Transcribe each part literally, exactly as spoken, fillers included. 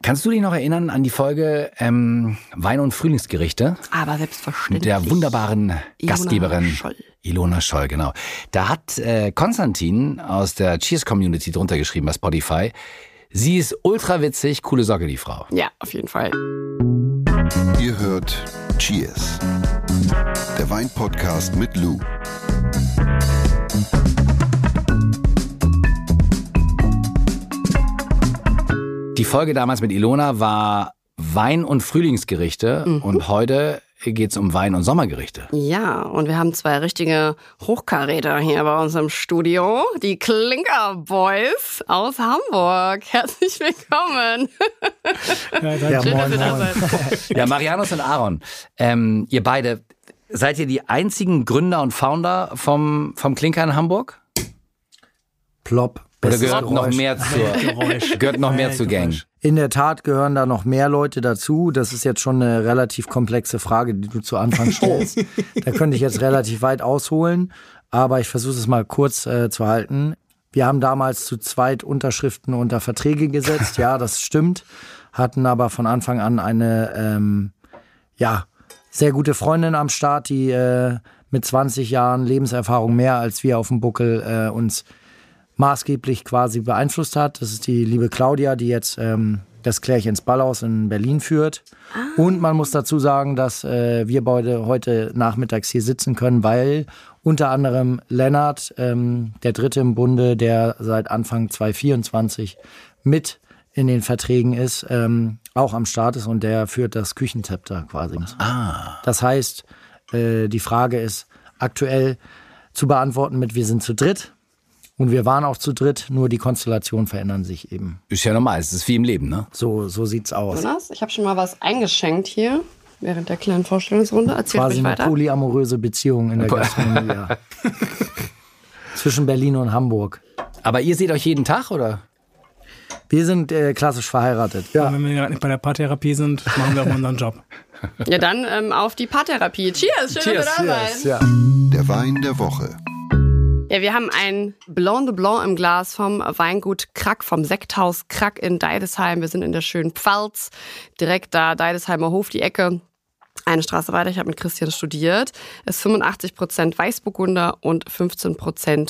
Kannst du dich noch erinnern an die Folge ähm, Wein- und Frühlingsgerichte? Aber selbstverständlich. Mit der wunderbaren Ilona Gastgeberin Scholl. Ilona Scholl, genau. Da hat äh, Konstantin aus der Cheers-Community drunter geschrieben bei Spotify, sie ist ultra witzig, coole Socke, die Frau. Ja, auf jeden Fall. Ihr hört Cheers, der Wein-Podcast mit Lou. Die Folge damals mit Ilona war Wein- und Frühlingsgerichte mhm. und heute geht's um Wein- und Sommergerichte. Ja, und wir haben zwei richtige Hochkaräter hier bei uns im Studio. Die Klinker Boys aus Hamburg. Herzlich willkommen. Ja, ja, schön, moin, dass ihr da moin. seid. Ja, Marianus und Aaron, ähm, ihr beide, seid ihr die einzigen Gründer und Founder vom, vom Klinker in Hamburg? Plopp. Oder Bestes gehört noch Geräusch. mehr zur, Geräusch. gehört noch mehr Ja, zur Gang? Geräusch. In der Tat gehören da noch mehr Leute dazu. Das ist jetzt schon eine relativ komplexe Frage, die du zu Anfang stellst. Da könnte ich jetzt relativ weit ausholen, aber ich versuche es mal kurz äh, zu halten. Wir haben damals zu zweit Unterschriften unter Verträge gesetzt. Ja, das stimmt. Hatten aber von Anfang an eine ähm, ja, sehr gute Freundin am Start, die äh, mit zwanzig Jahren Lebenserfahrung mehr als wir auf dem Buckel äh, uns maßgeblich quasi beeinflusst hat. Das ist die liebe Claudia, die jetzt ähm, das Klärchens Ballhaus in Berlin führt. Ah. Und man muss dazu sagen, dass äh, wir beide heute nachmittags hier sitzen können, weil unter anderem Lennart, ähm, der Dritte im Bunde, der seit Anfang zwanzig vierundzwanzig mit in den Verträgen ist, ähm, auch am Start ist und der führt das Küchenzepter quasi. Ah. Das heißt, äh, die Frage ist aktuell zu beantworten mit wir sind zu dritt. Und wir waren auch zu dritt, nur die Konstellationen verändern sich eben. Ist ja normal, es ist wie im Leben, ne? So, so sieht's aus. Jonas, ich habe schon mal was eingeschenkt hier während der kleinen Vorstellungsrunde. Erzähl Quasi ruhig eine weiter. polyamoröse Beziehung in der Gastronomie. Ja. Zwischen Berlin und Hamburg. Aber ihr seht euch jeden Tag, oder? Wir sind äh, klassisch verheiratet. Ja. Und wenn wir gerade nicht bei der Paartherapie sind, machen wir auch unseren Job. Ja, dann ähm, auf die Paartherapie. Cheers, schön, Cheers, dass ihr da seid. Ja. Der Wein der Woche. Ja, wir haben ein Blanc de Blanc im Glas vom Weingut Krack, vom Sekthaus Krack in Deidesheim. Wir sind in der schönen Pfalz, direkt da Deidesheimer Hof, die Ecke. Eine Straße weiter, ich habe mit Christian studiert. Es ist fünfundachtzig Prozent Weißburgunder und fünfzehn Prozent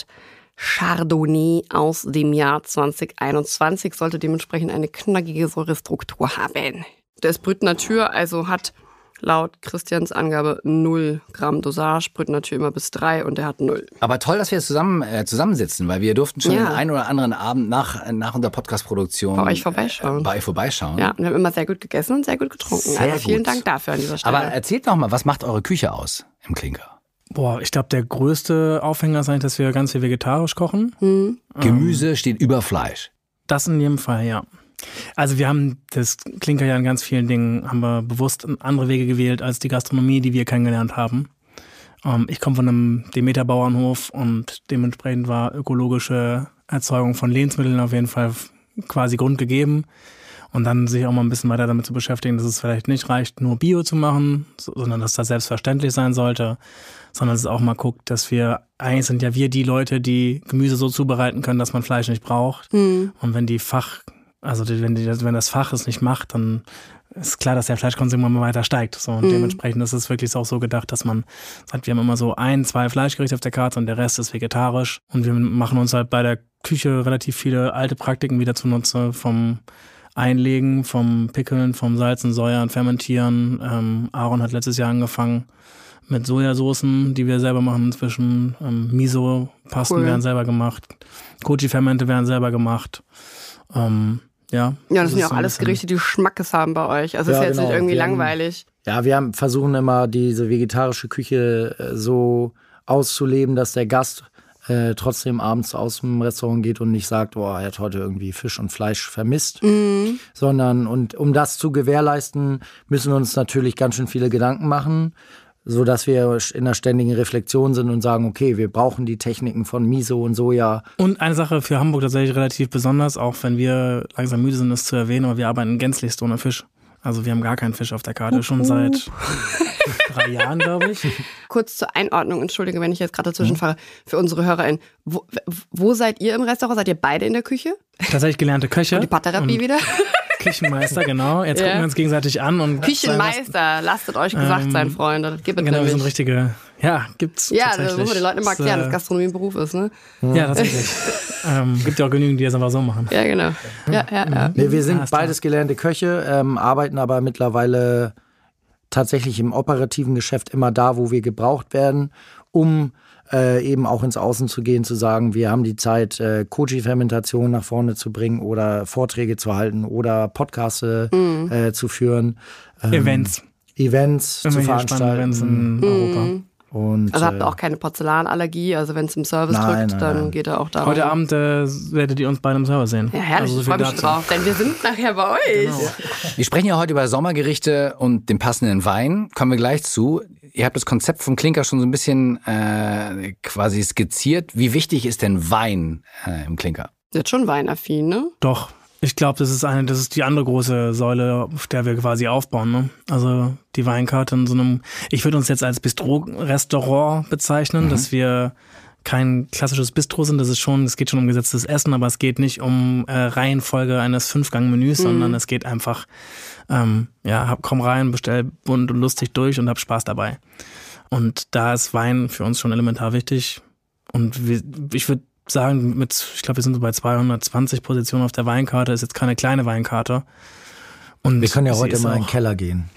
Chardonnay aus dem Jahr zwanzig einundzwanzig. Sollte dementsprechend eine knackige Säurestruktur haben. Der ist Brut Natur, also hat laut Christians Angabe null Gramm Dosage, Brut Natur immer bis drei und der hat null. Aber toll, dass wir jetzt zusammen äh, zusammensitzen, weil wir durften schon Ja. den einen oder anderen Abend nach, nach unserer Podcast-Produktion Bei euch vorbeischauen. Äh, bei euch vorbeischauen. Ja, und wir haben immer sehr gut gegessen und sehr gut getrunken. Sehr also vielen gut. Dank dafür an dieser Stelle. Aber erzählt noch mal, was macht eure Küche aus im Klinker? Boah, ich glaube, der größte Aufhänger ist eigentlich, dass wir ganz viel vegetarisch kochen. hm. Gemüse steht über Fleisch. Das in jedem Fall, ja. Also wir haben das Klinker ja in ganz vielen Dingen, haben wir bewusst andere Wege gewählt als die Gastronomie, die wir kennengelernt haben. Ähm, ich komme von einem Demeter-Bauernhof und dementsprechend war ökologische Erzeugung von Lebensmitteln auf jeden Fall quasi grundgegeben. Und dann sich auch mal ein bisschen weiter damit zu beschäftigen, dass es vielleicht nicht reicht, nur Bio zu machen, sondern dass das selbstverständlich sein sollte, sondern dass es auch mal guckt, dass wir, eigentlich sind ja wir die Leute, die Gemüse so zubereiten können, dass man Fleisch nicht braucht. Mhm. Und wenn die Fach, also die, wenn, die, wenn das Fach es nicht macht, dann ist klar, dass der Fleischkonsum immer weiter steigt. So, und Mhm. dementsprechend ist es wirklich auch so gedacht, dass man sagt, wir haben immer so ein, zwei Fleischgerichte auf der Karte und der Rest ist vegetarisch. Und wir machen uns halt bei der Küche relativ viele alte Praktiken wieder zunutze, vom Einlegen, vom Pickeln, vom Salzen, Säuern, Fermentieren. Ähm, Aaron hat letztes Jahr angefangen mit Sojasoßen, die wir selber machen inzwischen. Ähm, Miso-Pasten Cool. werden selber gemacht. Koji-Fermente werden selber gemacht. Ähm, ja, Ja, das sind ja ist auch so ein alles bisschen- Gerichte, die Schmackes haben bei euch. Also Ja, ist ja jetzt genau. nicht irgendwie Wir haben- langweilig. Ja, wir haben, versuchen immer diese vegetarische Küche äh, so auszuleben, dass der Gast äh, trotzdem abends aus dem Restaurant geht und nicht sagt, oh, er hat heute irgendwie Fisch und Fleisch vermisst. Mhm. Sondern, und um das zu gewährleisten, müssen wir uns natürlich ganz schön viele Gedanken machen, so dass wir in einer ständigen Reflexion sind und sagen, okay, wir brauchen die Techniken von Miso und Soja. Und eine Sache für Hamburg tatsächlich relativ besonders, auch wenn wir langsam müde sind, das zu erwähnen, aber wir arbeiten gänzlichst ohne Fisch. Also wir haben gar keinen Fisch auf der Karte, schon seit drei Jahren, glaube ich. Kurz zur Einordnung, entschuldige, wenn ich jetzt gerade dazwischen fahre, für unsere HörerInnen. Wo, wo seid ihr im Restaurant? Seid ihr beide in der Küche? Tatsächlich gelernte Köche. Und die Paartherapie Und wieder? Küchenmeister, genau. Jetzt Ja. gucken wir uns gegenseitig an. und Küchenmeister, lasst es euch gesagt Ähm, sein, Freunde. Das gibt es Genau, wir sind nämlich. richtige, ja, gibt's Ja, tatsächlich. das muss man den Leuten immer Das, erklären, äh, dass Gastronomie ein Beruf ist, ne? Ja, tatsächlich. ähm, gibt ja auch genügend, die das einfach so machen. Ja, genau. Ja, ja, ja. Nee, wir sind Ah, ist klar. beides gelernte Köche, ähm, arbeiten aber mittlerweile tatsächlich im operativen Geschäft immer da, wo wir gebraucht werden, um äh, eben auch ins Außen zu gehen, zu sagen, wir haben die Zeit, äh, Koji-Fermentation nach vorne zu bringen oder Vorträge zu halten oder Podcasts Mhm. äh, zu führen. Ähm, Events. Events zu Irgendwelche spannenden veranstalten. Events in Europa. Und, Also habt äh, ihr auch keine Porzellanallergie, also wenn es im Service Nein, drückt, nein, dann nein. geht er auch darum. Heute Abend äh, werdet ihr uns bei einem Server sehen. Ja, herrlich, Also so ich freue viel mich dazu. drauf, denn wir sind nachher bei euch. Genau. Wir sprechen ja heute über Sommergerichte und den passenden Wein. Kommen wir gleich zu. Ihr habt das Konzept vom Klinker schon so ein bisschen äh, quasi skizziert. Wie wichtig ist denn Wein äh, im Klinker? Jetzt schon weinaffin, ne? Doch. Ich glaube, das ist eine, das ist die andere große Säule, auf der wir quasi aufbauen. Ne? Also die Weinkarte in so einem, ich würde uns jetzt als Bistro-Restaurant bezeichnen, mhm. dass wir kein klassisches Bistro sind. Das ist schon, es geht schon um gesetztes Essen, aber es geht nicht um äh, Reihenfolge eines Fünfgang-Menüs, mhm. sondern es geht einfach, ähm, ja, hab, komm rein, bestell bunt und lustig durch und hab Spaß dabei. Und da ist Wein für uns schon elementar wichtig. Und wir, ich würde sagen, mit, ich glaube, wir sind so bei zweihundertzwanzig Positionen auf der Weinkarte, ist jetzt keine kleine Weinkarte. Und wir können ja sie heute ist mal in den auch- Keller gehen.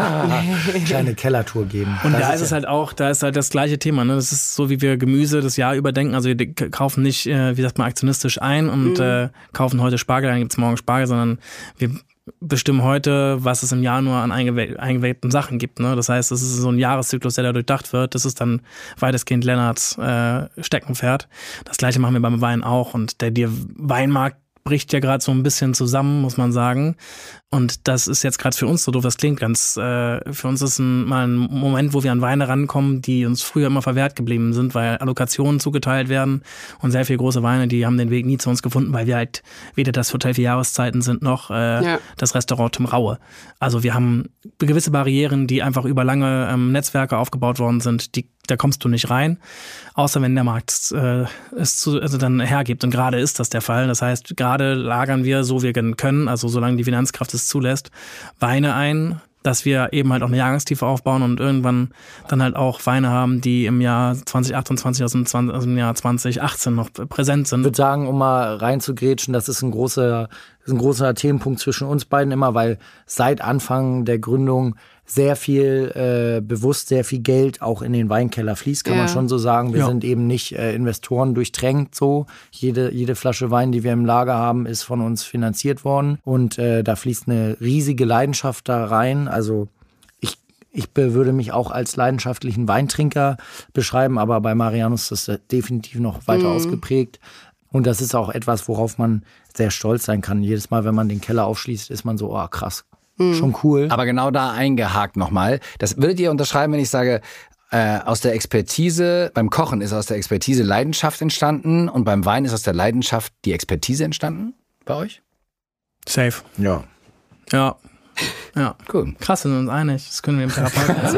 Kleine Kellertour geben. Und Das da ist ist es ja- halt auch, da ist halt das gleiche Thema. Ne? Das ist so, wie wir Gemüse das Jahr überdenken. Also wir k- kaufen nicht, äh, wie sagt man, aktionistisch ein und äh, kaufen heute Spargel, dann gibt's morgen Spargel, sondern wir bestimmen heute, was es im Januar an eingewäh- eingewählten Sachen gibt. Ne? Das heißt, es ist so ein Jahreszyklus, der da durchdacht wird. Das ist dann weitestgehend Lennarts äh, Steckenpferd. Das gleiche machen wir beim Wein auch. Und der, der Weinmarkt bricht ja gerade so ein bisschen zusammen, muss man sagen. Und das ist jetzt gerade für uns so doof, das klingt ganz, äh, für uns ist ein, mal ein Moment, wo wir an Weine rankommen, die uns früher immer verwehrt geblieben sind, weil Allokationen zugeteilt werden und sehr viele große Weine, die haben den Weg nie zu uns gefunden, weil wir halt weder das Hotel für Jahreszeiten sind, noch äh, Ja. das Restaurant Tim Raue. Also wir haben gewisse Barrieren, die einfach über lange ähm, Netzwerke aufgebaut worden sind, die da kommst du nicht rein, außer wenn der Markt äh, es zu, also dann hergibt. Und gerade ist das der Fall. Das heißt, gerade lagern wir, so wir können, also solange die Finanzkraft es zulässt, Weine ein, dass wir eben halt auch eine Jahrgangstiefe aufbauen und irgendwann dann halt auch Weine haben, die im Jahr zwanzig achtundzwanzig, aus dem, zwanzig, aus dem Jahr zwanzig achtzehn noch präsent sind. Ich würde sagen, um mal reinzugrätschen, das ist ein großer, ist ein großer Themenpunkt zwischen uns beiden immer, weil seit Anfang der Gründung sehr viel äh, bewusst, sehr viel Geld auch in den Weinkeller fließt, kann Ja. man schon so sagen. Wir Ja. sind eben nicht äh, Investoren durchdrängt so. Jede, jede Flasche Wein, die wir im Lager haben, ist von uns finanziert worden und äh, da fließt eine riesige Leidenschaft da rein. Also ich, ich be- würde mich auch als leidenschaftlichen Weintrinker beschreiben, aber bei Marianus ist das definitiv noch weiter Mhm. ausgeprägt. Und das ist auch etwas, worauf man sehr stolz sein kann. Jedes Mal, wenn man den Keller aufschließt, ist man so, oh krass, schon cool. Aber genau da eingehakt nochmal. Das würdet ihr unterschreiben, wenn ich sage, äh, aus der Expertise, beim Kochen ist aus der Expertise Leidenschaft entstanden und beim Wein ist aus der Leidenschaft die Expertise entstanden bei euch? Safe. Ja. Ja. Ja. Cool. Krass, wir sind uns einig. Das können wir im Therapeuten erzählen.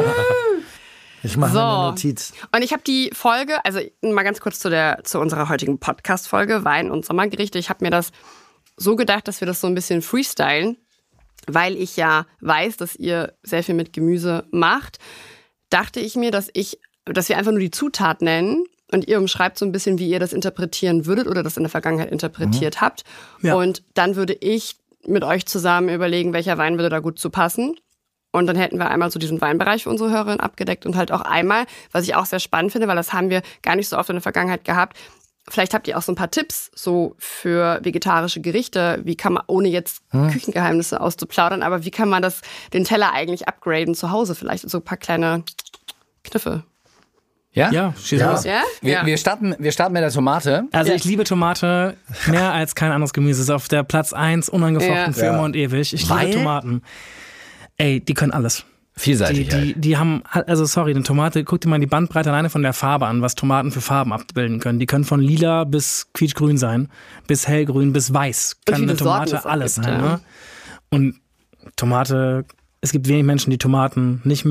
Ich mache So. eine Notiz. Und ich habe die Folge, also mal ganz kurz zu, der, zu unserer heutigen Podcast-Folge, Wein und Sommergerichte. Ich habe mir das so gedacht, dass wir das so ein bisschen freestylen, weil ich ja weiß, dass ihr sehr viel mit Gemüse macht. Dachte ich mir, dass ich, dass wir einfach nur die Zutat nennen und ihr umschreibt so ein bisschen, wie ihr das interpretieren würdet oder das in der Vergangenheit interpretiert habt. Ja. Und dann würde ich mit euch zusammen überlegen, welcher Wein würde da gut zu passen. Und dann hätten wir einmal so diesen Weinbereich für unsere Hörerinnen abgedeckt und halt auch einmal, was ich auch sehr spannend finde, weil das haben wir gar nicht so oft in der Vergangenheit gehabt. Vielleicht habt ihr auch so ein paar Tipps so für vegetarische Gerichte. Wie kann man, ohne jetzt Hm. Küchengeheimnisse auszuplaudern, aber wie kann man das, den Teller eigentlich upgraden zu Hause vielleicht? So ein paar kleine Kniffe. Ja? Ja, schieß Ja. los. Ja? Wir, ja. wir, starten, wir starten mit der Tomate. Also Ja. ich liebe Tomate mehr als kein anderes Gemüse. Ist auf der Platz eins unangefochten Ja. für Ja. immer und ewig. Ich Weil? liebe Tomaten. Ey, die können alles. Die, Vielseitig. die, halt. die haben, also sorry, eine Tomate, guck dir mal die Bandbreite alleine von der Farbe an, was Tomaten für Farben abbilden können. Die können von lila bis quietschgrün sein, bis hellgrün, bis weiß. Kann viele eine Tomate Sorten es auch alles gibt, sein. ja. Ne? Und Tomate, es gibt wenig Menschen, die Tomaten nicht mögen.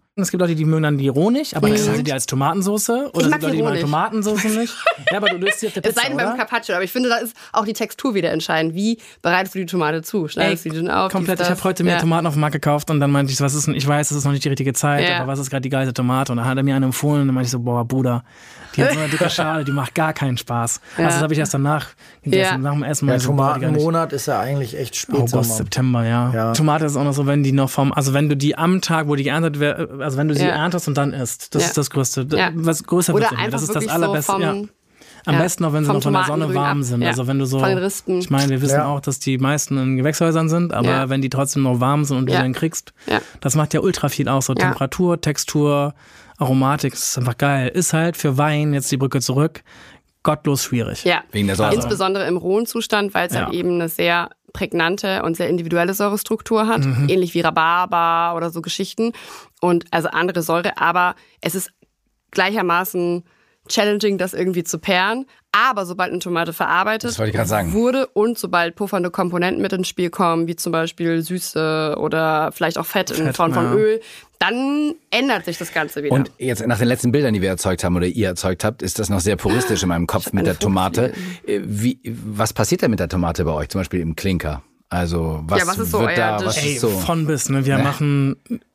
Es gibt Leute, die mögen dann die roh nicht, aber dann essen sie die als Tomatensoße. Oder es mag gibt Leute, die die roh mögen nicht. Tomatensoße nicht. Ja, aber du isst die auf der Es Pizza, sei denn oder? beim Carpaccio, aber ich finde, da ist auch die Textur wieder entscheidend. Wie bereitest du die Tomate zu? Schneidest du die denn auf? Komplett. dies, Ich das? habe heute mir ja. Tomaten auf dem Markt gekauft und dann meinte ich, was ist denn, ich weiß, es ist noch nicht die richtige Zeit, Ja. aber was ist gerade die geilste Tomate? Und dann hat er mir eine empfohlen und dann meinte ich so, boah, Bruder, die hat so eine dicke Schale, die macht gar keinen Spaß. Ja. Also das habe ich erst danach gegessen, Ja. nach dem Essen. Der meinte ich so, boah, die gar nicht- Tomatenmonat ist ja eigentlich echt spät. August, September, ja. Ja. Tomate ist auch noch so, wenn die noch vom, also wenn du die am Tag, wo die geerntet wird, also wenn du sie Ja. erntest und dann isst, das Ja. ist das Größte. Ja. Was größer Oder wird's nicht mehr. einfach Das ist das wirklich Allerbeste. so vom, ja. Am ja, besten auch, wenn sie vom noch von der Sonne Tomatengrün warm ab. sind. Ja. Also wenn du so, Von den Rispen. ich meine, wir wissen Ja. auch, dass die meisten in Gewächshäusern sind, aber Ja. wenn die trotzdem noch warm sind und du Ja. sie dann kriegst, Ja. das macht ja ultra viel aus. So Ja. Temperatur, Textur, Aromatik, das ist einfach geil. Ist halt für Wein, jetzt die Brücke zurück, gottlos schwierig. Ja. Wegen der Säure. Insbesondere im rohen Zustand, weil es Ja. halt eben eine sehr prägnante und sehr individuelle Säurestruktur hat, Mhm. ähnlich wie Rhabarber oder so Geschichten und also andere Säure, aber es ist gleichermaßen challenging, das irgendwie zu pairen, aber sobald eine Tomate verarbeitet Das wollte ich gerade sagen. wurde und sobald puffernde Komponenten mit ins Spiel kommen, wie zum Beispiel Süße oder vielleicht auch Fett, in Fett, Form von ja. Öl, dann ändert sich das Ganze wieder. Und jetzt nach den letzten Bildern, die wir erzeugt haben oder ihr erzeugt habt, ist das noch sehr puristisch in meinem Kopf mit eine der Frucht Tomate. Äh, Wie, was passiert denn mit der Tomate bei euch, zum Beispiel im Klinker? Also was, Ja, was ist so wird euer da, Dish? was Ey, ist so? von bis, ne? Wir Ne? machen,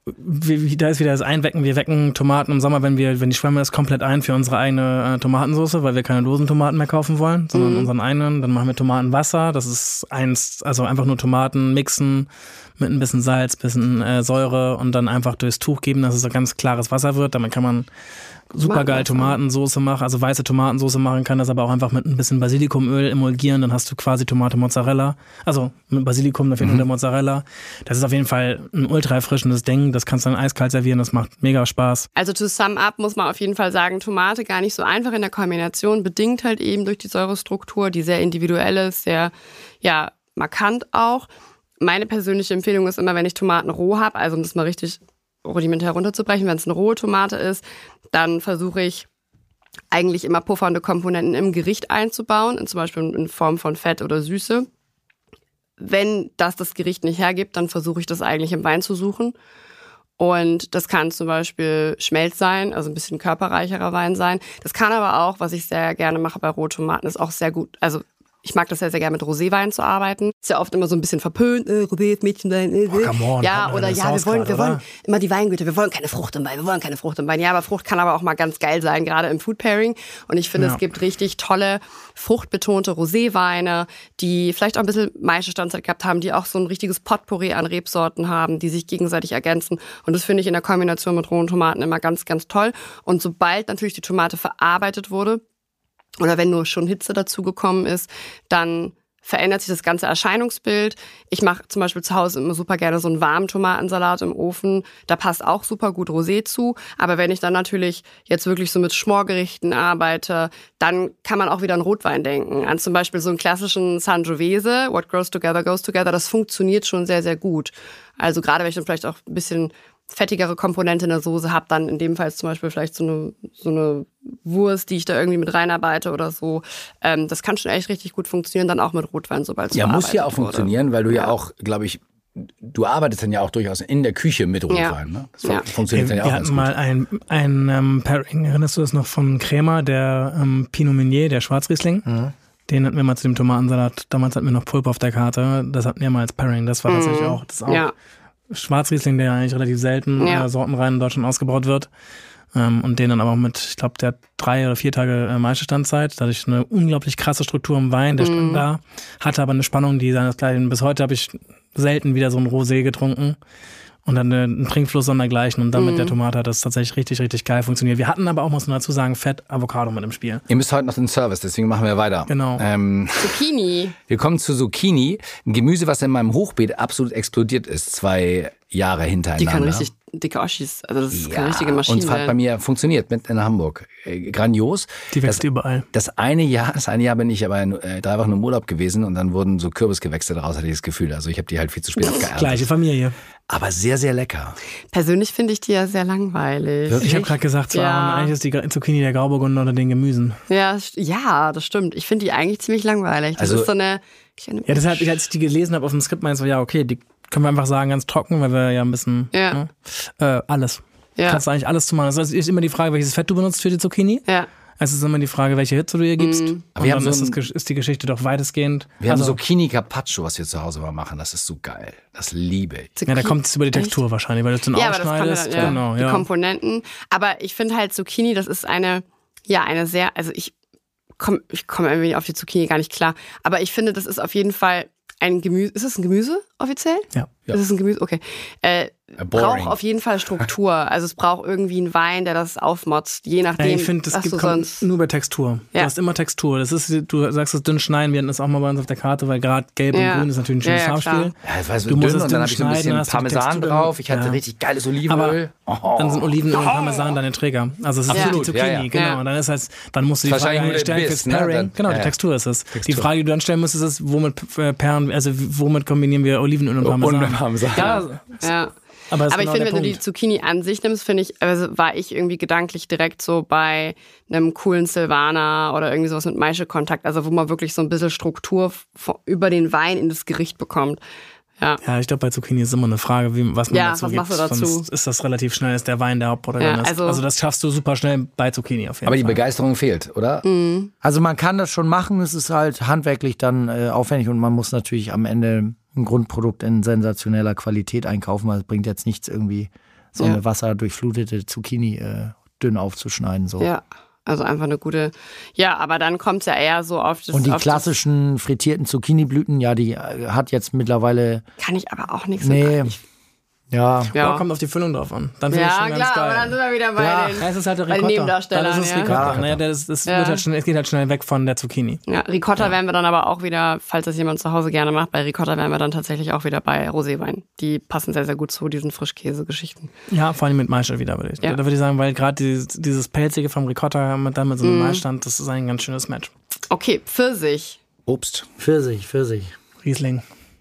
wir, da ist wieder das Einwecken. Wir wecken Tomaten im Sommer, wenn wir, wenn die Schwämme ist, komplett ein für unsere eigene äh, Tomatensauce, weil wir keine losen Tomaten mehr kaufen wollen, sondern Mhm. unseren eigenen. Dann machen wir Tomatenwasser. Das ist eins, also einfach nur Tomaten mixen mit ein bisschen Salz, bisschen äh, Säure und dann einfach durchs Tuch geben, dass es so ganz klares Wasser wird. Damit kann man super geil Tomatensoße machen, also weiße Tomatensoße machen, kann das aber auch einfach mit ein bisschen Basilikumöl emulgieren, dann hast du quasi Tomate Mozzarella, also mit Basilikum, da fehlt nur der Mozzarella. Das ist auf jeden Fall ein ultra erfrischendes Ding, das kannst du dann eiskalt servieren, das macht mega Spaß. Also to sum up muss man auf jeden Fall sagen, Tomate gar nicht so einfach in der Kombination, bedingt halt eben durch die Säurestruktur, die sehr individuell ist, sehr ja markant auch. Meine persönliche Empfehlung ist immer, wenn ich Tomaten roh habe, also um das mal richtig rudimentär runterzubrechen, wenn es eine rohe Tomate ist, dann versuche ich eigentlich immer puffernde Komponenten im Gericht einzubauen, in zum Beispiel in Form von Fett oder Süße. Wenn das das Gericht nicht hergibt, dann versuche ich das eigentlich im Wein zu suchen. Und das kann zum Beispiel Schmelz sein, also ein bisschen körperreicherer Wein sein. Das kann aber auch, was ich sehr gerne mache bei Rohtomaten, ist auch sehr gut, also ich mag das sehr, sehr gerne mit Roséwein zu arbeiten. Ist ja oft immer so ein bisschen verpönt, äh, Rosé ist Mädchenwein. Äh, Oh, come on, ja, hat man oder eine ja, wir Sauce wollen, grad, wir wollen oder? immer die Weingüter, wir wollen keine Frucht im Wein, wir wollen keine Frucht im Wein. Ja, aber Frucht kann aber auch mal ganz geil sein, gerade im Food Pairing. Und ich finde, Ja. es gibt richtig tolle, fruchtbetonte Roséweine, die vielleicht auch ein bisschen Maischestandzeit gehabt haben, die auch so ein richtiges Potpourri an Rebsorten haben, die sich gegenseitig ergänzen. Und das finde ich in der Kombination mit rohen Tomaten immer ganz, ganz toll. Und sobald natürlich die Tomate verarbeitet wurde, oder wenn nur schon Hitze dazugekommen ist, dann verändert sich das ganze Erscheinungsbild. Ich mache zum Beispiel zu Hause immer super gerne so einen warmen Tomatensalat im Ofen. Da passt auch super gut Rosé zu. Aber wenn ich dann natürlich jetzt wirklich so mit Schmorgerichten arbeite, dann kann man auch wieder an Rotwein denken. An zum Beispiel so einen klassischen Sangiovese, What Grows Together Goes Together. Das funktioniert schon sehr, sehr gut. Also gerade wenn ich dann vielleicht auch ein bisschen fettigere Komponente in der Soße habe, dann in dem Fall zum Beispiel vielleicht so eine, so eine Wurst, die ich da irgendwie mit reinarbeite oder so. Ähm, das kann schon echt richtig gut funktionieren, dann auch mit Rotwein, sobald es Ja, muss ja auch verarbeitet wurde. funktionieren, weil du ja, Ja. auch, glaube ich, du arbeitest dann ja auch durchaus in der Küche mit Rotwein. Ja. Ne? Das Ja. funktioniert dann Wir ja auch ganz hatten gut. mal ein, ein ähm, Pairing, erinnerst du das noch von Krämer, der ähm, Pinot Meunier, der Schwarzriesling? Mhm. Den hatten wir mal zu dem Tomatensalat, damals hatten wir noch Pulp auf der Karte, das hatten wir mal als Pairing, das war tatsächlich auch, das ist auch Ja. Schwarzriesling, der ja eigentlich relativ selten Ja. äh, sortenrein in Deutschland ausgebaut wird. Ähm, und den dann aber auch mit, ich glaube, der hat drei oder vier Tage äh, Maischestandzeit, dadurch eine unglaublich krasse Struktur im Wein, der stand da, hatte aber eine Spannung, die seinesgleichen, bis heute habe ich selten wieder so ein Rosé getrunken. Und dann äh, ein Trinkfluss sondergleichen und dann mit der Tomate hat das tatsächlich richtig, richtig geil funktioniert. Wir hatten aber auch, muss man dazu sagen, Fett Avocado mit im Spiel. Ihr müsst heute noch den Service, deswegen machen wir weiter. Genau. Ähm, Zucchini. wir kommen zu Zucchini, ein Gemüse, was in meinem Hochbeet absolut explodiert ist, zwei Jahre hintereinander. Die kann richtig dicke Oschis. Also das ist keine richtige Maschine. Und es hat bei mir funktioniert mit in Hamburg. Äh, grandios. Die wächst das, überall. Das eine Jahr, das eine Jahr bin ich aber äh, drei Wochen im Urlaub gewesen und dann wurden so Kürbisgewächse daraus, hatte ich das Gefühl. Also ich habe die halt viel zu spät abgeerntet. Gleiche Familie. Aber sehr, sehr lecker. Persönlich finde ich die ja sehr langweilig. Ich habe gerade gesagt, zwar, Ja. eigentlich ist die Zucchini der Grauburgunder unter den Gemüsen. Ja, st- ja, das stimmt. Ich finde die eigentlich ziemlich langweilig. Das Also- ist so eine kleine Ja, deshalb, als ich die gelesen habe auf dem Skript, meinte ich so, ja, okay, die können wir einfach sagen, ganz trocken, weil wir ja ein bisschen, Ja. ne? äh, alles. Ja. Kannst du eigentlich alles zu machen. Also es ist immer die Frage, welches Fett du benutzt für die Zucchini. Ja. Es ist immer die Frage, welche Hitze du ihr gibst. Mm. Und wir haben dann so ist, ein- das, ist die Geschichte doch weitestgehend. Wir also, haben Zucchini Carpaccio, was wir zu Hause mal machen. Das ist so geil. Das liebe ich. Ja, da kommt es über die Textur wahrscheinlich, weil du es dann Ja, aber das kann aufschneidest. dann, ja, Genau, die ja. Komponenten. Aber ich finde halt Zucchini, das ist eine, ja, eine sehr, also ich komme ich komm irgendwie auf die Zucchini gar nicht klar. Aber ich finde, das ist auf jeden Fall ein Gemüse. Ist es ein Gemüse offiziell? Ja. Ist es ein Gemüse? Okay. Äh, Boring. braucht auf jeden Fall Struktur. Also es braucht irgendwie einen Wein, der das aufmotzt. Je nachdem, Ja, ich finde, das was gibt du kommt sonst... nur bei Textur. Du Ja. hast immer Textur. Das ist, du sagst es dünn schneiden, wir hatten das auch mal bei uns auf der Karte, weil gerade gelb Ja. und grün ist natürlich ein schönes Ja, ja, Farbspiel. klar. Ja, das war so Du musst dünn es und dünn dann habe ich so ein schneiden, bisschen dann hast du die Parmesan Textur. drauf. Ich hatte Ja. richtig geiles Olivenöl. Aber dann sind Olivenöl und Parmesan deine Träger. Also es ist Absolut, die Zucchini, ja, ja. genau. Ja. Und dann ist halt, dann musst du die Wahrscheinlich Frage nur der stellen Biss, fürs ne? Pairing. Dann- Genau, ja, die ja. Textur ist es. Die Textur. Frage, die du dann stellen musst, ist, womit äh, pairen, also womit kombinieren wir Olivenöl und Parmesan? Und Parmesan. Ja, Ja. aber, das ist Aber ich genau finde, der wenn du die Punkt. Zucchini an sich nimmst, finde ich, also war ich irgendwie gedanklich direkt so bei einem coolen Silvaner oder irgendwie sowas mit Maischekontakt, also wo man wirklich so ein bisschen Struktur f- über den Wein in das Gericht bekommt. Ja. Ja, ich glaube, bei Zucchini ist immer eine Frage, wie, was man Ja, dazu was gibt. machst du dazu? Sonst ist das relativ schnell, ist der Wein der Hauptprotagonist. Ja, also- also, das schaffst du super schnell bei Zucchini auf jeden Aber die Fall. Begeisterung fehlt, oder? Also man kann das schon machen, es ist halt handwerklich dann äh, aufwendig und man muss natürlich am Ende ein Grundprodukt in sensationeller Qualität einkaufen, weil es bringt jetzt nichts irgendwie so Ja. eine wasserdurchflutete Zucchini äh, dünn aufzuschneiden. So. Ja. Also einfach eine gute. Ja, aber dann kommt es ja eher so auf das. Und die auf klassischen frittierten Zucchini-Blüten, ja, die äh, hat jetzt mittlerweile, Das kann ich aber auch nicht so nee, geil. Ich- ja, Ja, Ja, kommt auf die Füllung drauf an. Dann finde ich ja schon ganz klar, geil. aber dann sind wir wieder bei Ja. den. Ja, es ist halt der Bei den Ricotta. Nebendarstellern, Dann ist es ja. Ricotta. Ja. Naja, das, das Ja. wird halt schnell, es geht halt schnell weg von der Zucchini. Ja, Ricotta wären wir dann aber auch wieder, falls das jemand zu Hause gerne macht, bei Ricotta wären wir dann tatsächlich auch wieder bei Roséwein. Die passen sehr, sehr gut zu diesen Frischkäse-Geschichten. Ja, vor allem mit Maische wieder, würde ich. Ja. Da würde ich sagen, weil gerade dieses, dieses Pelzige vom Ricotta mit, dann mit so einem Maisstand, das ist ein ganz schönes Match. Okay, Pfirsich. Obst. Pfirsich, Pfirsich. Riesling.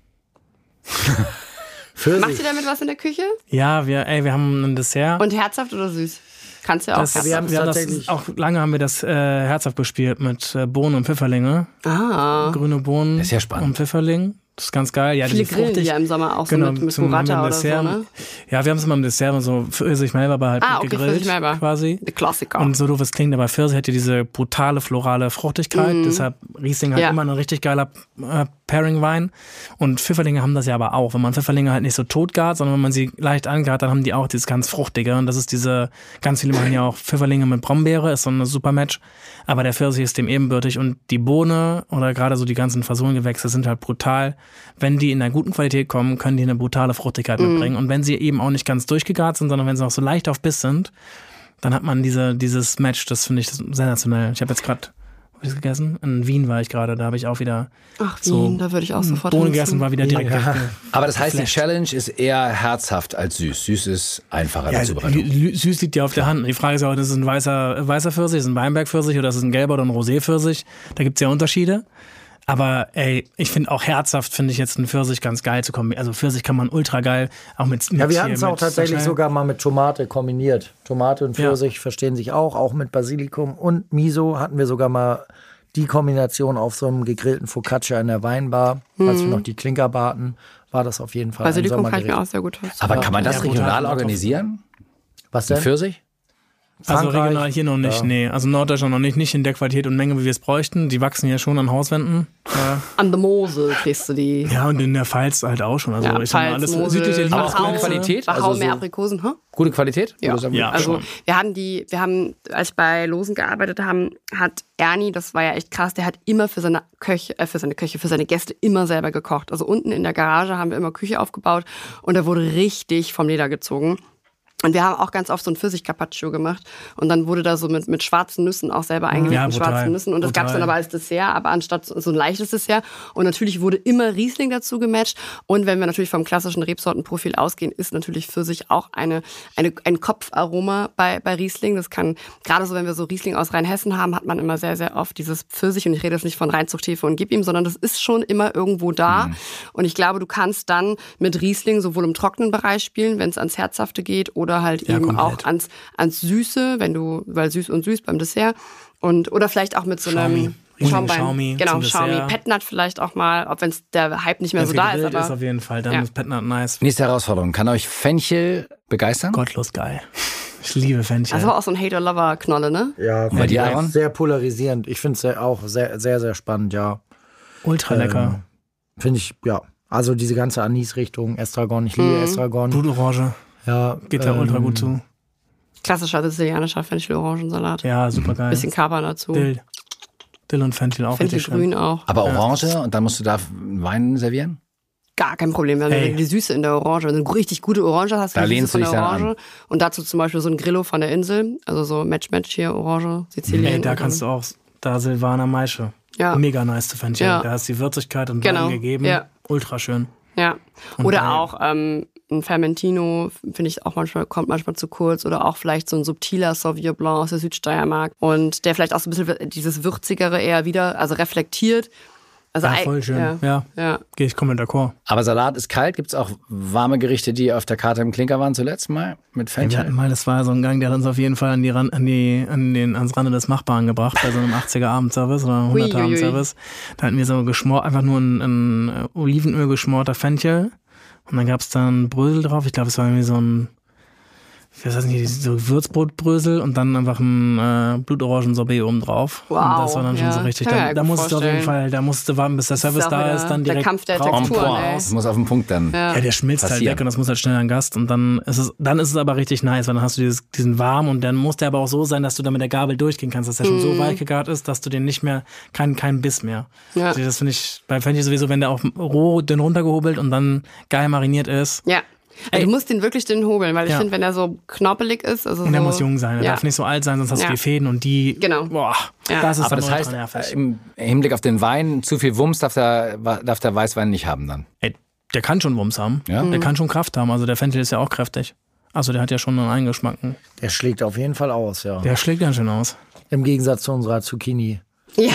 Pfirsich. Macht ihr damit was in der Küche? Ja, wir, ey, wir haben ein Dessert. Und herzhaft oder süß? Kannst du ja auch das, herzhaft. wir haben wir haben das, tatsächlich- auch lange haben wir das äh, herzhaft gespielt mit äh, Bohnen und Pfifferlinge. Ah, Grüne Bohnen Das ist ja spannend. und Pfifferling. Das ist ganz geil. Ja, viele die grillen fruchtig. die ja im Sommer auch Genau, so mit, mit zum- haben wir Burrata ein oder so, Dessert. ne? Ja, wir haben es immer im Dessert so Pfirsich Melba, aber halt Ah, mit okay, gegrillt Pfirsich Melba. quasi. Der Klassiker. Und so doof es klingt, aber Pfirsich hat ja diese brutale florale Fruchtigkeit. Deshalb Riesling halt Ja. immer ein richtig geiler äh, Pairing-Wein. Und Pfifferlinge haben das ja aber auch. Wenn man Pfifferlinge halt nicht so totgart, sondern wenn man sie leicht angart, dann haben die auch dieses ganz Fruchtige. Und das ist diese, ganz viele machen ja auch Pfifferlinge mit Brombeere, ist so ein super Match. Aber der Pfirsich ist dem ebenbürtig. Und die Bohne oder gerade so die ganzen Fasolengewächse sind halt brutal. Wenn die in einer guten Qualität kommen, können die eine brutale Fruchtigkeit mitbringen. Und wenn sie eben auch nicht ganz durchgegart sind, sondern wenn sie auch so leicht auf Biss sind, dann hat man diese, dieses Match, das finde ich sensationell. Ich habe jetzt gerade, hab ich das gegessen? In Wien war ich gerade, da habe ich auch wieder Ach, Wien, so da würde ich auch sofort Bohnen hinziehen. gegessen, war wieder direkt Ja. weg. Aber das heißt, die Geflasht. Challenge ist eher herzhaft als süß. Süß ist einfacher Ja, als Zubereitung. lü- lü- süß liegt ja auf der Hand. Die Frage ist ja auch, das ist ein weißer, weißer Pfirsich, ist ein Weinberg-Pfirsich oder ist es ein gelber oder ein Rosé-Pfirsich? Da gibt's ja Unterschiede. Aber ey, ich finde auch herzhaft, finde ich jetzt einen Pfirsich ganz geil zu kombinieren. Also Pfirsich kann man ultra geil, auch mit, mit Ja, wir hier, hatten es auch mit tatsächlich Sachet. sogar mal mit Tomate kombiniert. Tomate und Ja. Pfirsich verstehen sich auch, auch mit Basilikum und Miso hatten wir sogar mal die Kombination auf so einem gegrillten Focaccia in der Weinbar. Als wir noch die Klinker baten, war das auf jeden Fall Basilikum ein kann ich mir Sommergericht. auch sehr gut vorstellen. Aber kann man das Ja, brutal regional Bock drauf. organisieren? Was Ein denn? Pfirsich? Also Frankreich? regional hier noch nicht, Ja. nee. Also Norddeutschland noch nicht, nicht in der Qualität und Menge, wie wir es bräuchten. Die wachsen ja schon an Hauswänden. Ja, An der Mosel kriegst du die. ja und in der Pfalz halt auch schon. Also Ja, ich sag mal, Pfalz, alles Mosel, südliche Aber auch gute Wachau, Qualität? Wachau, Also so- mehr Aprikosen, hm? Gute Qualität? Ja. Oder sagen wir- Ja. Also schon. wir haben die, wir haben, als ich bei Losen gearbeitet haben, hat Ernie, das war ja echt krass, der hat immer für seine Köche, äh, für seine Köche, für seine Gäste immer selber gekocht. Also unten in der Garage haben wir immer Küche aufgebaut und er wurde richtig vom Leder gezogen. Und wir haben auch ganz oft so ein Pfirsich-Carpaccio gemacht. Und dann wurde da so mit, mit schwarzen Nüssen auch selber eingelegt, Ja, mit brutal. schwarzen Nüssen. Und das gab es dann Brutal. aber als Dessert, aber anstatt so so ein leichtes Dessert. Und natürlich wurde immer Riesling dazu gematcht. Und wenn wir natürlich vom klassischen Rebsortenprofil ausgehen, ist natürlich Pfirsich auch eine, eine, ein Kopfaroma bei, bei Riesling. Das kann, gerade so, wenn wir so Riesling aus Rheinhessen haben, hat man immer sehr, sehr oft dieses Pfirsich. Und ich rede jetzt nicht von Reinzuchthefe und gib ihm, sondern das ist schon immer irgendwo da. Mhm. Und ich glaube, du kannst dann mit Riesling sowohl im trockenen Bereich spielen, wenn es ans Herzhafte geht, oder halt Ja, eben komplett. auch ans, ans Süße, wenn du, weil süß und süß beim Dessert. Und, oder vielleicht auch mit so einem Schaumi. Riesling Schaumwein. Schaumi Genau, zum Schaumi. Dessert. Petnat vielleicht auch mal, auch wenn es der Hype nicht mehr Wenn's so da ist. gegrillt Aber ist auf jeden Fall, dann Ja. ist Petnat nice. Nächste Herausforderung. Kann euch Fenchel begeistern? Gottlos geil. Ich liebe Fenchel. Das war auch so ein Hate-or-Lover-Knolle, ne? Ja, bei dir, Aaron? Sehr polarisierend. Ich finde es auch sehr, sehr, sehr spannend, ja. Ultra lecker. Ähm, finde ich, ja. Also diese ganze Anis-Richtung, Estragon, ich liebe Mhm. Estragon. Blutorange. Ja, Geht da ähm, ultra gut zu. Klassischer sizilianischer Fenchel-Orangensalat. Ja, super geil. Bisschen Kapern dazu. Dill. Dill und Fenchel auch richtig schön. Fenchelgrün auch. Aber Orange und dann musst du da Wein servieren? Gar kein Problem. Wenn Hey. du die Süße in der Orange, wenn du eine richtig gute Orange hast, Da die Süße lehnst du von der dich dann Orange. an. Und dazu zum Beispiel so ein Grillo von der Insel. Also so Match-Match hier, Orange, Sizilien. Ey, da kannst du auch, da Silvaner Maische. Ja. Mega nice zu Fenchel. Ja. Da hast die Würzigkeit und Genau. Wein gegeben. Ja. Ultra schön. Ja. Und Oder geil. auch ähm, ein Fermentino, finde ich auch manchmal, kommt manchmal zu kurz. Oder auch vielleicht so ein subtiler Sauvignon Blanc aus der Südsteiermark. Und der vielleicht auch so ein bisschen dieses Würzigere eher wieder, also reflektiert. Also Ja, ei- voll schön. Ja. Ja. ja. Gehe ich komplett d'accord. Aber Salat ist kalt. Gibt es auch warme Gerichte, die auf der Karte im Klinker waren zuletzt mal mit Wir hatten Fenchel? mal, das war so ein Gang, der hat uns auf jeden Fall an die, Ran- an die, an den, ans Rande des Machbaren gebracht, bei so einem achtziger-Abendservice oder Hui, hunderter-Abendservice. Da hatten wir so geschmort, einfach nur ein, ein Olivenöl geschmorter Fenchel. Und dann gab's dann Brösel drauf. Ich glaube, es war irgendwie so ein, ich weiß nicht, so Würzbrotbrösel und dann einfach ein äh, Blutorangen-Sorbet oben drauf. Wow, Und das war dann schon ja. so richtig. Kann Da, mir ja da gut musstest du auf jeden vorstellen. Fall, da musst du warten, bis der Service auch da wieder ist, dann der direkt Kampf der drauf. On Texturen, point. ey. Das muss auf den Punkt dann. Ja. Ja, der schmilzt halt passieren. weg und das muss halt schnell an Gast und dann ist es, dann ist es aber richtig nice, weil dann hast du dieses, diesen warm und dann muss der aber auch so sein, dass du da mit der Gabel durchgehen kannst, dass der schon so weich gegart ist, dass du den nicht mehr, kein, kein Biss mehr. Ja. Also das finde ich, bei Fenchel sowieso, wenn der auch roh dünn runtergehobelt und dann geil mariniert ist. Ja. Also du musst den wirklich dünn hobeln, weil ich Ja. finde, wenn er so knoppelig ist, also Und der so, muss jung sein, er ja. darf nicht so alt sein, sonst hast Ja. du die Fäden und die, Genau. boah, Ja. das ist Aber dann das ultra heißt, nervig. äh, im Hinblick auf den Wein, zu viel Wumms darf der, darf der Weißwein nicht haben dann. Ey, der kann schon Wumms haben, Ja? der kann schon Kraft haben, also der Fenchel ist ja auch kräftig. Also der hat ja schon einen Eingeschmack. Der schlägt auf jeden Fall aus, ja. Der schlägt ganz schön aus. Im Gegensatz zu unserer Zucchini. Ja,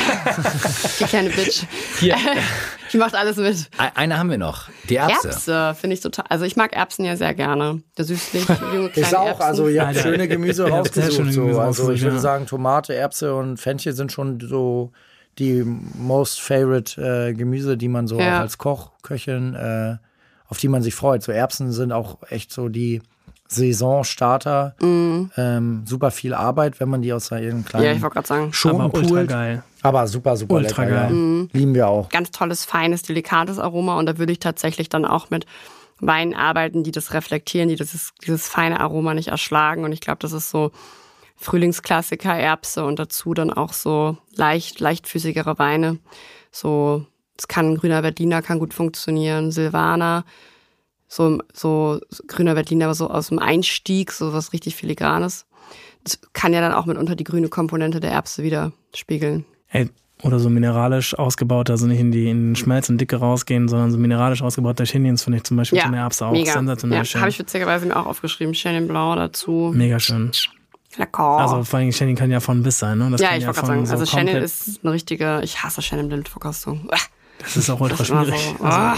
die kleine Bitch. Hier, Die macht alles mit. e- eine haben wir noch. Die Erbse. Erbse finde ich total. Also ich mag Erbsen ja sehr gerne. Der süßlich, junge kleine Ist auch, Erbsen. also ihr habt Alter. schöne Gemüse Ihr habt sehr rausgesucht. schöne So. Gemüse Also ich rausgesucht, würde ja. sagen, Tomate, Erbse und Fenchel sind schon so die most favorite äh, Gemüse, die man so Ja. auch als Koch, Köchin, äh, auf die man sich freut. So Erbsen sind auch echt so die Saisonstarter. Mhm. Ähm, super viel Arbeit, wenn man die aus ihren kleinen Ja, ich wollte gerade sagen. Schonen Aber ultra pult. geil. Aber super, super Ultra lecker. geil. Ja. Lieben wir auch. Ganz tolles, feines, delikates Aroma. Und da würde ich tatsächlich dann auch mit Weinen arbeiten, die das reflektieren, die dieses, dieses feine Aroma nicht erschlagen. Und ich glaube, das ist so Frühlingsklassiker, Erbse und dazu dann auch so leicht, leichtfüßigere Weine. So, es kann ein grüner Veltliner, kann gut funktionieren, Silvaner. So, so grüner Veltliner, aber so aus dem Einstieg, so was richtig Filigranes. Das kann ja dann auch mitunter die grüne Komponente der Erbse wieder spiegeln. Ey, oder so mineralisch ausgebaut, also nicht in die in den Schmelz und Dicke rausgehen, sondern so mineralisch ausgebaute Cheniens finde ich zum Beispiel von der Erbse auch mega. sensationell Ja, schön. habe ich witzigerweise mir auch aufgeschrieben. Chenin Blanc dazu. Mega schön. Lecker. Also vor allem Chenin kann ja von bis sein, ne? Das ja, kann ich wollte von gerade sagen, so also Chenin komplett- ist eine richtige, ich hasse Chenin Blindverkostung. Das ist auch ultra Das ist immer schwierig. so, Also, ah.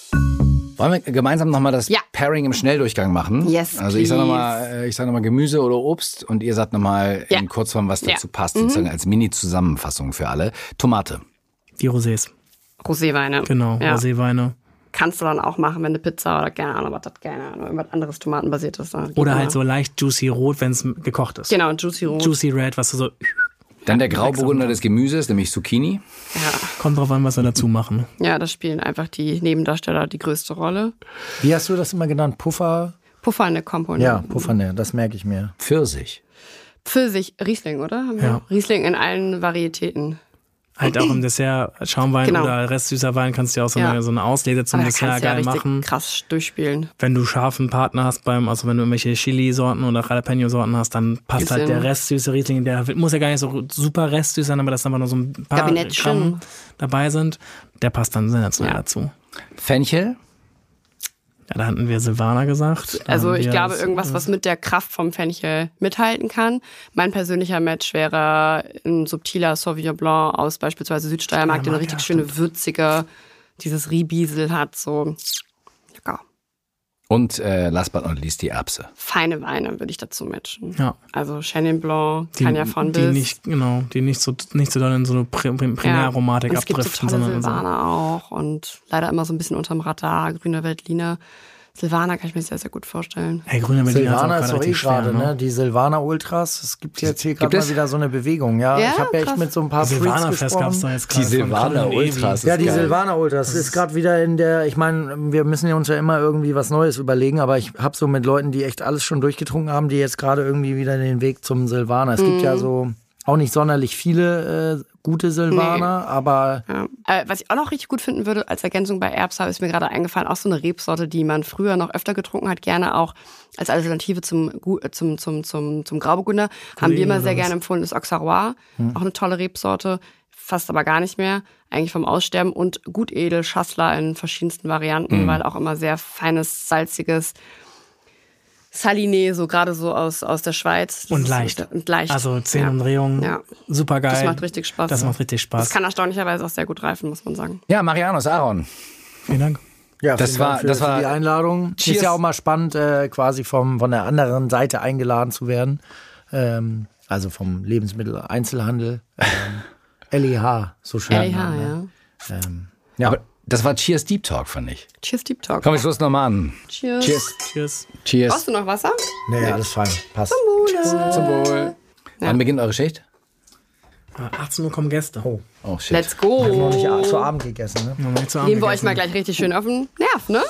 Wollen wir gemeinsam nochmal das Ja. Pairing im Schnelldurchgang machen? Yes, Also ich sage please. nochmal, ich sag noch mal Gemüse oder Obst und ihr sagt nochmal Ja. in Kurzform, was dazu Ja. Mhm. passt, sozusagen als Mini-Zusammenfassung für alle. Tomate. die Rosés, Roséweine. genau, Ja. Roséweine. Kannst du dann auch machen, wenn du Pizza oder keine Ahnung, was das keine Ahnung, irgendwas anderes tomatenbasiertes. Da geht Oder immer. halt so leicht juicy rot, wenn es gekocht ist. Genau, Juicy Rot. Juicy red, was du so, Dann der Grauburgunder des Gemüses, nämlich Zucchini. Ja. kommt drauf an, was wir dazu machen. ja, da spielen einfach die Nebendarsteller die größte Rolle. Wie hast du das immer genannt? Puffer? Puffernde Komponente. Ja, Pufferne, das merke ich mir. Pfirsich. Pfirsich, Riesling, oder? Haben wir? Ja. Riesling in allen Varietäten. Halt auch im Dessert, Schaumwein Genau. oder restsüßer Wein kannst du ja auch so, Ja. eine, so eine Auslese zum Aber da Dessert kannst du ja geil richtig machen. krass durchspielen. Wenn du scharfen Partner hast beim, also wenn du irgendwelche Chili-Sorten oder Jalapeno-Sorten hast, dann passt halt Bisschen. der restsüße Riesling, der muss ja gar nicht so super restsüß sein, aber dass einfach nur so ein paar Gabinettchen. Gramm dabei sind, der passt dann sensationell Ja. dazu. Fenchel. Ja, da hatten wir Silvaner gesagt. Da Also haben ich wir glaube, das- irgendwas, was mit der Kraft vom Fenchel mithalten kann. Mein persönlicher Match wäre ein subtiler Sauvignon Blanc aus beispielsweise Südsteiermark, der eine richtig ja, schöne würzige, dieses Riebisel hat, so lecker. Und äh, last but not least die Erbse. Feine Weine würde ich dazu matchen. Ja. Also Chenin Blanc Die, kann ja von die bis. nicht, genau, die nicht so, nicht so doll in so eine Prim- Prim- Primäraromatik Und es gibt so abdriften, tolle sondern in so. Silvaner auch und leider immer so ein bisschen unterm Radar, grüner Veltliner. Silvaner kann ich mir sehr, sehr gut vorstellen. Hey, Grüne Berlin Silvaner hat's ist auch doch eh relativ schwer, gerade, ne? ne? Die Silvaner Ultras. Es gibt jetzt hier Gibt gerade es? mal wieder so eine Bewegung. Ja, Ja, ich habe ja echt krass. mit so ein paar Freaks Silvaner Fest gab es gesprochen. doch jetzt Die gerade. von Silvaner Colin Evi. Ultras. Ja, die geil. Silvaner Ultras. Das ist gerade wieder in der, ich meine, wir müssen ja uns ja immer irgendwie was Neues überlegen, aber ich habe so mit Leuten, die echt alles schon durchgetrunken haben, die jetzt gerade irgendwie wieder den Weg zum Silvaner. Es Mhm. gibt ja so auch nicht sonderlich viele äh, gute Silvaner, aber Ja. Äh, was ich auch noch richtig gut finden würde als Ergänzung bei Erbshaar, ist mir gerade eingefallen, auch so eine Rebsorte, die man früher noch öfter getrunken hat, gerne auch als Alternative zum, Gu- äh, zum, zum, zum, zum Grauburgunder, haben wir immer oder sehr was? gerne empfohlen, ist Auxerrois, auch eine tolle Rebsorte, fast aber gar nicht mehr, eigentlich vom Aussterben, und Gutedel, Schassler in verschiedensten Varianten, weil auch immer sehr feines, salziges Saliné, so gerade so aus, aus der Schweiz. Das Und ist- leicht. Und leicht. Also zehn Ja. Umdrehungen, Ja. super geil. Das macht richtig Spaß. Das macht richtig Spaß. Das kann erstaunlicherweise auch sehr gut reifen, muss man sagen. Ja, Marianus, Aaron. Vielen Dank. ja, Das vielen war- Dank für, das war- für die Einladung. Cheers. Ist ja auch mal spannend, äh, quasi vom, von der anderen Seite eingeladen zu werden. Ähm, also vom Lebensmitteleinzelhandel. Ähm, L E H, so schön. L E H, ne? ja. Ähm, Ja. Aber das war Cheers Deep Talk, fand ich. Cheers Deep Talk. Komm, ich schluss nochmal an. Cheers. Cheers. Cheers. Cheers. Brauchst du noch Wasser? nee, alles fein. Passt. Zum Wohl. Wann beginnt eure Schicht? achtzehn Uhr kommen Gäste. Oh, Oh, shit. Let's go. noch nicht a- zu Abend gegessen, ne? Noch nicht zu Abend Gehen wir euch gegessen. mal gleich richtig schön auf den Nerv, ne?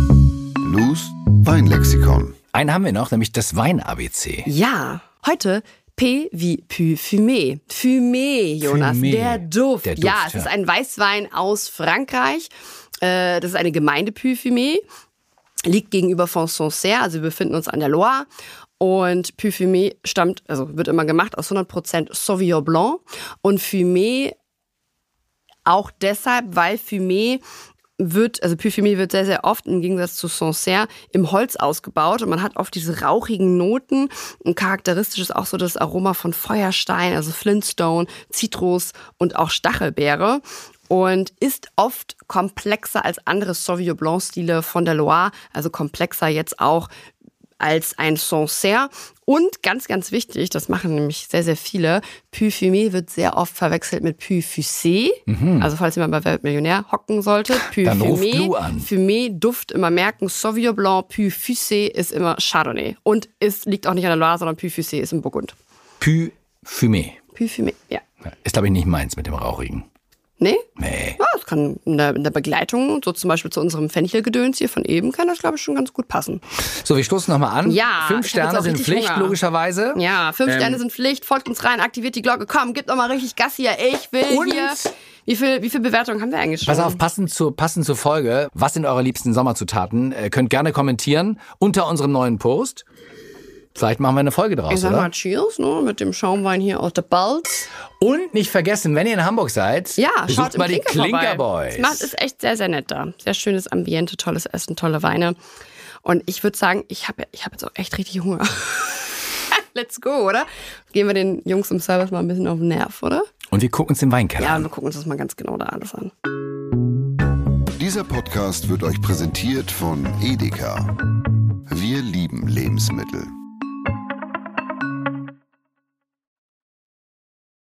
Lus Weinlexikon. Einen haben wir noch, nämlich das Wein-A B C. Ja, heute P wie Parfumé. Fumé, Jonas. Fumé. Der Duft. Der Duft, Ja, es ja. ist ein Weißwein aus Frankreich. Äh, das ist eine Gemeinde Parfumé. Liegt gegenüber von Sancerre, also wir befinden uns an der Loire. Und Parfumé stammt, also wird immer gemacht aus hundert Prozent Sauvignon Blanc. Und Fumé auch deshalb, weil Fumé wird, also Parfumé wird sehr, sehr oft im Gegensatz zu Sancerre im Holz ausgebaut und man hat oft diese rauchigen Noten und charakteristisch ist auch so das Aroma von Feuerstein, also Flintstone, Zitrus und auch Stachelbeere und ist oft komplexer als andere Sauvignon Blanc Stile von der Loire, also komplexer jetzt auch als ein Sancerre. Und ganz, ganz wichtig, das machen nämlich sehr, sehr viele, Parfumé wird sehr oft verwechselt mit Parfusé. Also falls ihr mal bei Wer wird Millionär hocken solltet, Dann ruft Lou Parfumé, an. Fumé, Duft immer merken, Sauvignon Blanc, Parfusé ist immer Chardonnay. Und es liegt auch nicht an der Loire, sondern Parfusé ist im Burgund. Parfumé. Parfumé, ja. Ist, glaube ich, nicht meins mit dem Rauchigen. Nee? Nee. Ja, das kann in der, in der Begleitung, so zum Beispiel zu unserem Fenchelgedöns hier von eben, kann das, glaube ich, schon ganz gut passen. So, wir stoßen nochmal an. Ja, Fünf ich hab jetzt Sterne auch sind richtig Pflicht, Hunger. logischerweise. Ja, fünf Ähm, Sterne sind Pflicht, folgt uns rein, aktiviert die Glocke, komm, gebt doch mal richtig Gas hier, ich will Und- hier. Wie viel, wie viel Bewertungen haben wir eigentlich schon? Pass auf, passend zur, passend zur Folge, was sind eure liebsten Sommerzutaten? Äh, könnt gerne kommentieren unter unserem neuen Post. Vielleicht machen wir eine Folge draus, Ich sag oder? mal Cheers, ne, mit dem Schaumwein hier aus der Balz. Und nicht vergessen, wenn ihr in Hamburg seid, Ja, besucht schaut im mal die Klinker Klinker vorbei. Boys. Es macht, ist echt sehr, sehr nett da. Sehr schönes Ambiente, tolles Essen, tolle Weine. Und ich würde sagen, ich habe ich hab jetzt auch echt richtig Hunger. Let's go, oder? Gehen wir den Jungs im Service mal ein bisschen auf den Nerv, oder? Und wir gucken uns den Weinkeller Ja, an. wir gucken uns das mal ganz genau da alles an. Dieser Podcast wird euch präsentiert von Edeka. Wir lieben Lebensmittel.